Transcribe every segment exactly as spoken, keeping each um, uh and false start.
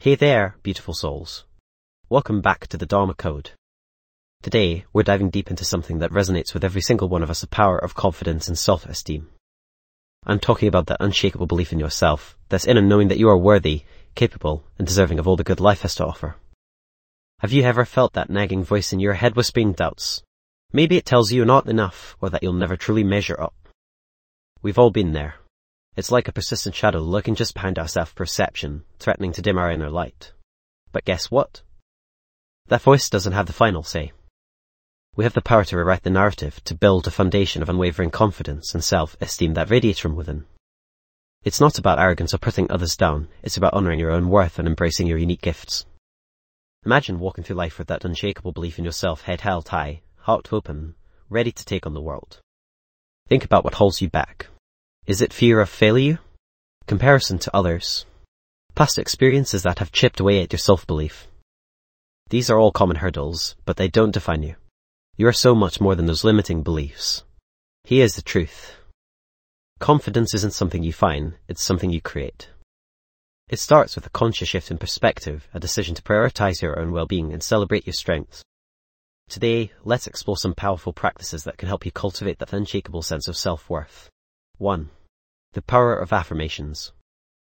Hey there, beautiful souls. Welcome back to the Dharma Code. Today, we're diving deep into something that resonates with every single one of us, the power of confidence and self-esteem. I'm talking about that unshakable belief in yourself, that's in and knowing that you are worthy, capable, and deserving of all the good life has to offer. Have you ever felt that nagging voice in your head whispering doubts? Maybe it tells you you're not enough, or that you'll never truly measure up. We've all been there. It's like a persistent shadow lurking just behind our self-perception, threatening to dim our inner light. But guess what? That voice doesn't have the final say. We have the power to rewrite the narrative, to build a foundation of unwavering confidence and self-esteem that radiates from within. It's not about arrogance or putting others down, it's about honoring your own worth and embracing your unique gifts. Imagine walking through life with that unshakable belief in yourself, head held high, heart open, ready to take on the world. Think about what holds you back. Is it fear of failure? Comparison to others? Past experiences that have chipped away at your self-belief? These are all common hurdles, but they don't define you. You are so much more than those limiting beliefs. Here's the truth. Confidence isn't something you find, it's something you create. It starts with a conscious shift in perspective, a decision to prioritize your own well-being and celebrate your strengths. Today, let's explore some powerful practices that can help you cultivate that unshakable sense of self-worth. one. The power of affirmations.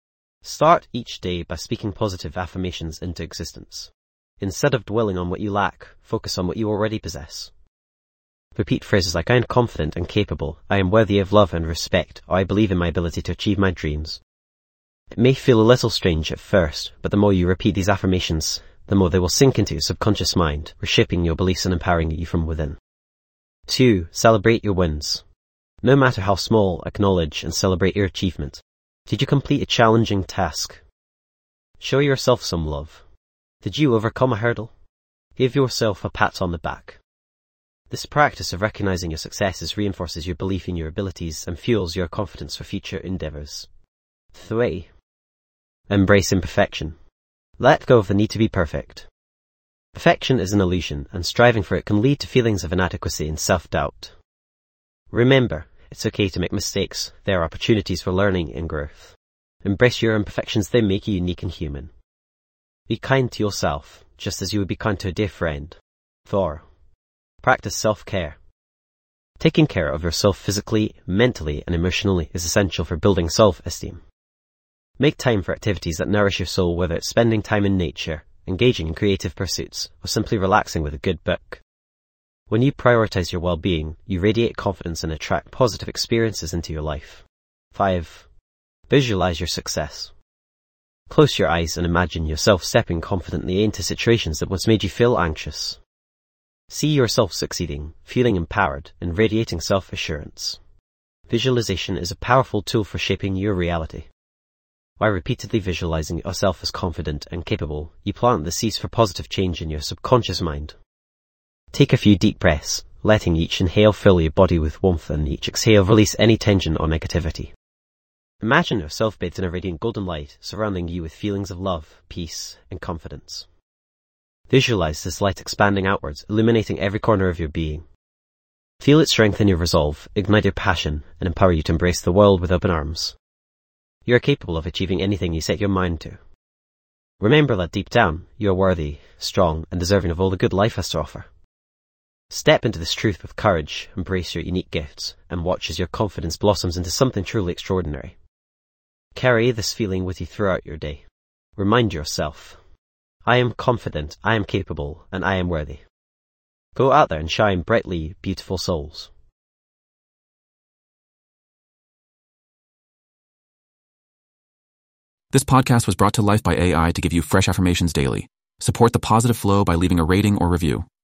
Start each day by speaking positive affirmations into existence. Instead of dwelling on what you lack, focus on what you already possess. Repeat phrases like, I am confident and capable, I am worthy of love and respect, or I believe in my ability to achieve my dreams. It may feel a little strange at first, but the more you repeat these affirmations, the more they will sink into your subconscious mind, reshaping your beliefs and empowering you from within. two. Celebrate your wins. No matter how small, acknowledge and celebrate your achievement. Did you complete a challenging task? Show yourself some love. Did you overcome a hurdle? Give yourself a pat on the back. This practice of recognizing your successes reinforces your belief in your abilities and fuels your confidence for future endeavors. three. Embrace imperfection. Let go of the need to be perfect. Perfection is an illusion, and striving for it can lead to feelings of inadequacy and self-doubt. Remember, it's okay to make mistakes. There are opportunities for learning and growth. Embrace your imperfections, they make you unique and human. Be kind to yourself, just as you would be kind to a dear friend. four. Practice self-care. Taking care of yourself physically, mentally, and emotionally is essential for building self-esteem. Make time for activities that nourish your soul, whether it's spending time in nature, engaging in creative pursuits, or simply relaxing with a good book. When you prioritize your well-being, you radiate confidence and attract positive experiences into your life. five. Visualize your success. Close your eyes and imagine yourself stepping confidently into situations that once made you feel anxious. See yourself succeeding, feeling empowered, and radiating self-assurance. Visualization is a powerful tool for shaping your reality. By repeatedly visualizing yourself as confident and capable, you plant the seeds for positive change in your subconscious mind. Take a few deep breaths, letting each inhale fill your body with warmth and each exhale release any tension or negativity. Imagine yourself bathed in a radiant golden light, surrounding you with feelings of love, peace, and confidence. Visualize this light expanding outwards, illuminating every corner of your being. Feel it strengthen your resolve, ignite your passion, and empower you to embrace the world with open arms. You are capable of achieving anything you set your mind to. Remember that deep down, you are worthy, strong, and deserving of all the good life has to offer. Step into this truth with courage, embrace your unique gifts, and watch as your confidence blossoms into something truly extraordinary. Carry this feeling with you throughout your day. Remind yourself, I am confident, I am capable, and I am worthy. Go out there and shine brightly, beautiful souls. This podcast was brought to life by A I to give you fresh affirmations daily. Support the positive flow by leaving a rating or review.